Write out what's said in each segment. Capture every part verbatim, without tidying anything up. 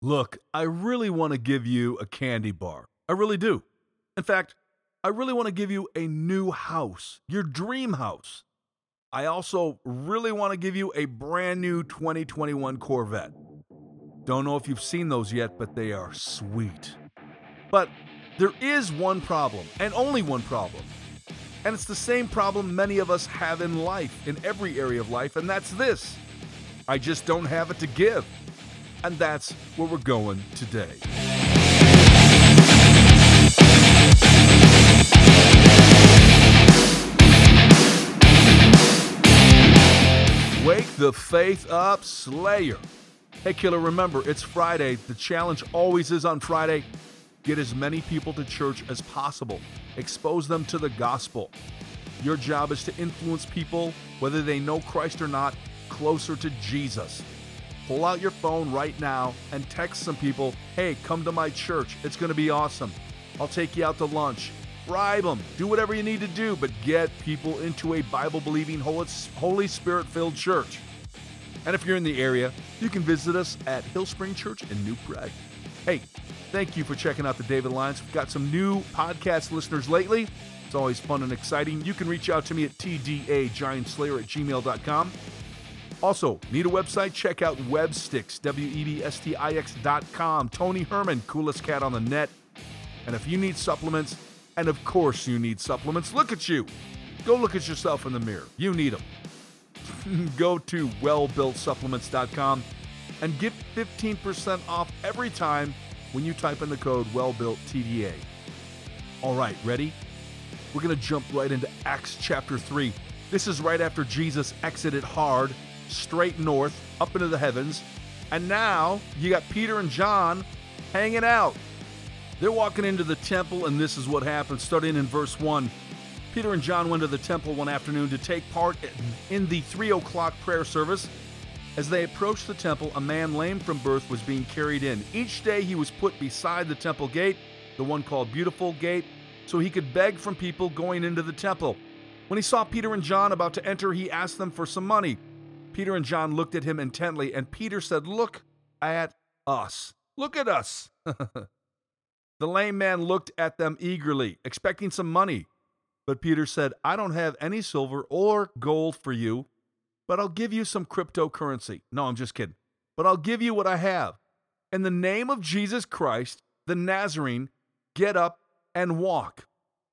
Look, I really want to give you a candy bar. I really do. In fact, I really want to give you a new house, your dream house. I also really want to give you a brand new twenty twenty-one Corvette. Don't know if you've seen those yet, but they are sweet. But there is one problem, and only one problem. And it's the same problem many of us have in life, in every area of life, and that's this. I just don't have it to give. And that's where we're going today. Wake the faith up, Slayer. Hey, killer, remember, it's Friday. The challenge always is on Friday. Get as many people to church as possible. Expose them to the gospel. Your job is to influence people, whether they know Christ or not, closer to Jesus. Pull out your phone right now and text some people, hey, come to my church. It's going to be awesome. I'll take you out to lunch. Bribe them. Do whatever you need to do, but get people into a Bible-believing, Holy Spirit-filled church. And if you're in the area, you can visit us at Hillspring Church in New Prague. Hey, thank you for checking out the David Alliance. We've got some new podcast listeners lately. It's always fun and exciting. You can reach out to me at t d a giant slayer at gmail dot com. Also, need a website? Check out Webstix, W E B S T I X dot com. Tony Herman, coolest cat on the net. And if you need supplements, and of course you need supplements, look at you. Go look at yourself in the mirror. You need them. Go to well built supplements dot com and get fifteen percent off every time when you type in the code well built T D A. All right, ready? We're going to jump right into Acts chapter three. This is right after Jesus exited hard, straight north, up into the heavens. And now you got Peter and John hanging out. They're walking into the temple, and this is what happens, starting in verse one. Peter and John went to the temple one afternoon to take part in the three o'clock prayer service. As they approached the temple, a man lame from birth was being carried in. Each day he was put beside the temple gate, the one called Beautiful Gate, so he could beg from people going into the temple. When he saw Peter and John about to enter, he asked them for some money. Peter and John looked at him intently, and Peter said, "Look at us. Look at us." The lame man looked at them eagerly, expecting some money. But Peter said, "I don't have any silver or gold for you, but I'll give you some cryptocurrency." No, I'm just kidding. "But I'll give you what I have. In the name of Jesus Christ, the Nazarene, get up and walk."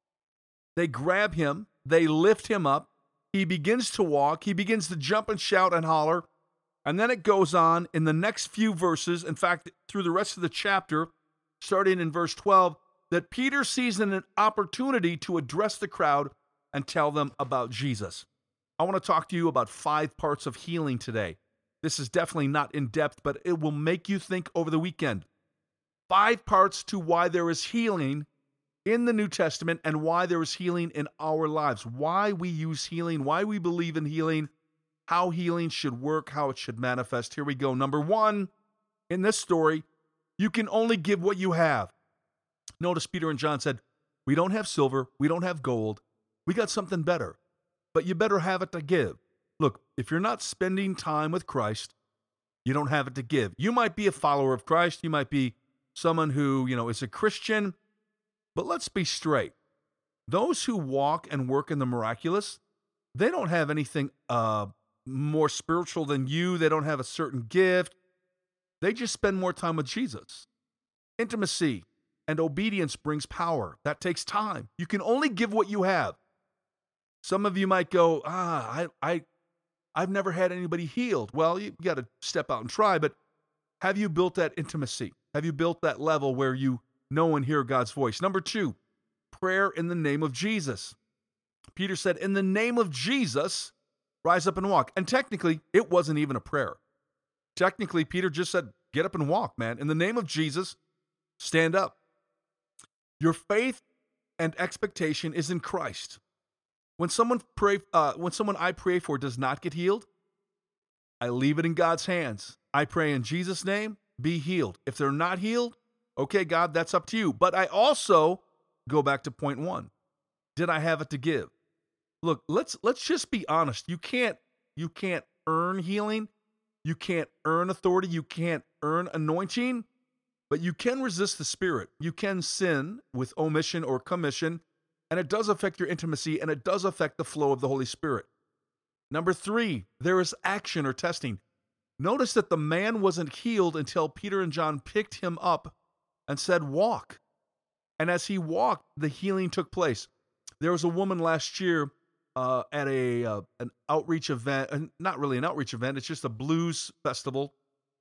They grab him. They lift him up. He begins to walk. He begins to jump and shout and holler. And then it goes on in the next few verses, in fact, through the rest of the chapter, starting in verse twelve, that Peter sees an opportunity to address the crowd and tell them about Jesus. I want to talk to you about five parts of healing today. This is definitely not in depth, but it will make you think over the weekend. Five parts to why there is healing in the New Testament and why there is healing in our lives. Why we use healing, why we believe in healing, how healing should work, how it should manifest. Here we go. Number one, in this story, you can only give what you have. Notice Peter and John said, "We don't have silver, we don't have gold, we got something better, but you better have it to give." Look, if you're not spending time with Christ, you don't have it to give. You might be a follower of Christ, you might be someone who, you know, is a Christian, but let's be straight. Those who walk and work in the miraculous, they don't have anything uh, more spiritual than you. They don't have a certain gift. They just spend more time with Jesus. Intimacy and obedience brings power. That takes time. You can only give what you have. Some of you might go, ah, I, I, I've never had anybody healed. Well, you got to step out and try, but have you built that intimacy? Have you built that level where you know and hear God's voice? Number two, prayer in the name of Jesus. Peter said, "In the name of Jesus, rise up and walk." And technically, it wasn't even a prayer. Technically, Peter just said, get up and walk, man. In the name of Jesus, stand up. Your faith and expectation is in Christ. When someone pray, uh, when someone I pray for does not get healed, I leave it in God's hands. I pray in Jesus' name, be healed. If they're not healed, okay, God, that's up to you. But I also go back to point one. Did I have it to give? Look, let's let's just be honest. You can't you can't earn healing. You can't earn authority. You can't earn anointing. But you can resist the Spirit. You can sin with omission or commission, and it does affect your intimacy, and it does affect the flow of the Holy Spirit. Number three, there is action or testing. Notice that the man wasn't healed until Peter and John picked him up and said, walk. And as he walked, the healing took place. There was a woman last year uh, at a uh, an outreach event, uh, not really an outreach event, it's just a blues festival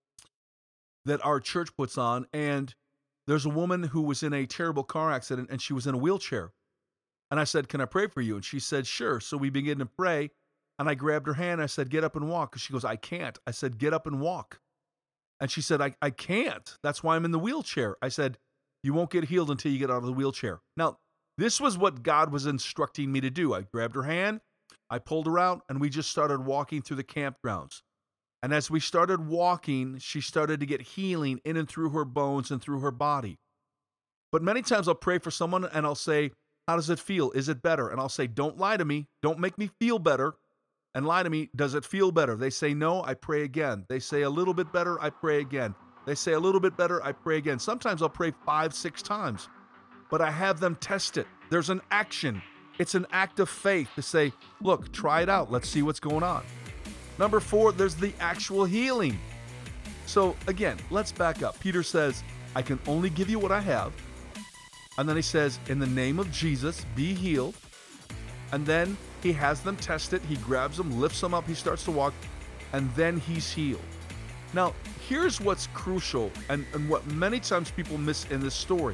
that our church puts on. And there's a woman who was in a terrible car accident, and she was in a wheelchair. And I said, can I pray for you? And she said, sure. So we began to pray. And I grabbed her hand. I said, get up and walk. She goes, I can't. I said, get up and walk. And she said, I, I can't. That's why I'm in the wheelchair. I said, you won't get healed until you get out of the wheelchair. Now, this was what God was instructing me to do. I grabbed her hand. I pulled her out, and we just started walking through the campgrounds. And as we started walking, she started to get healing in and through her bones and through her body. But many times I'll pray for someone, and I'll say, how does it feel? Is it better? And I'll say, don't lie to me. Don't make me feel better. And lie to me, does it feel better? They say no, I pray again. They say a little bit better, I pray again. They say a little bit better, I pray again. Sometimes I'll pray five, six times, but I have them test it. There's an action. It's an act of faith to say, look, try it out. Let's see what's going on. Number four, there's the actual healing. So again, let's back up. Peter says, I can only give you what I have. And then he says, in the name of Jesus, be healed. And then he has them test it. He grabs them, lifts them up. He starts to walk, and then he's healed. Now, here's what's crucial and, and what many times people miss in this story.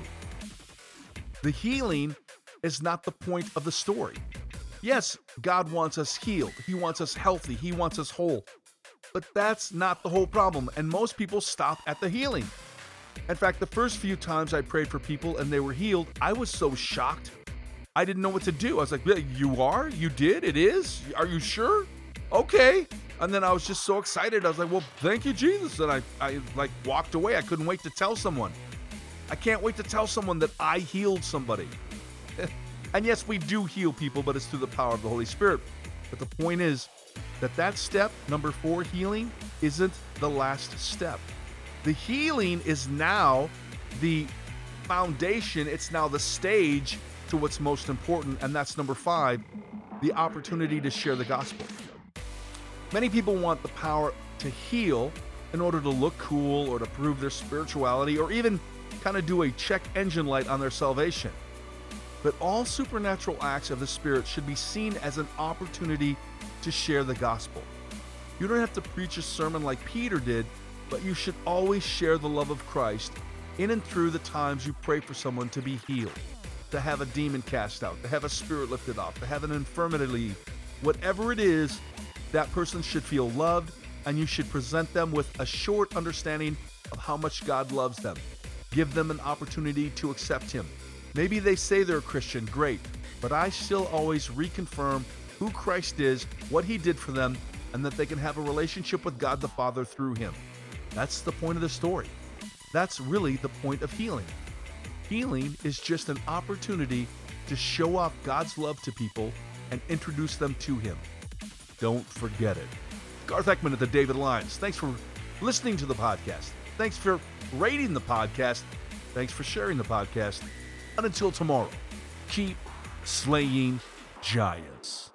The healing is not the point of the story. Yes, God wants us healed. He wants us healthy. He wants us whole. But that's not the whole problem. And most people stop at the healing. In fact, the first few times I prayed for people and they were healed, I was so shocked. I didn't know what to do. I was like, you are? You did? It is? Are you sure? Okay. And then I was just so excited. I was like, well, thank you, Jesus. And I, I like walked away. I couldn't wait to tell someone. I can't wait to tell someone that I healed somebody. And yes, we do heal people, but it's through the power of the Holy Spirit. But the point is that that step, number four, healing, isn't the last step. The healing is now the foundation. It's now the stage to what's most important, and that's number five, the opportunity to share the gospel. Many people want the power to heal in order to look cool or to prove their spirituality or even kind of do a check engine light on their salvation. But all supernatural acts of the Spirit should be seen as an opportunity to share the gospel. You don't have to preach a sermon like Peter did, but you should always share the love of Christ in and through the times you pray for someone to be healed, to have a demon cast out, to have a spirit lifted off, to have an infirmity leave. Whatever it is, that person should feel loved, and you should present them with a short understanding of how much God loves them. Give them an opportunity to accept Him. Maybe they say they're a Christian, great, but I still always reconfirm who Christ is, what He did for them, and that they can have a relationship with God the Father through Him. That's the point of the story. That's really the point of healing. Healing is just an opportunity to show off God's love to people and introduce them to Him. Don't forget it. Garth Eckman at the David Alliance. Thanks for listening to the podcast. Thanks for rating the podcast. Thanks for sharing the podcast. And until tomorrow, keep slaying giants.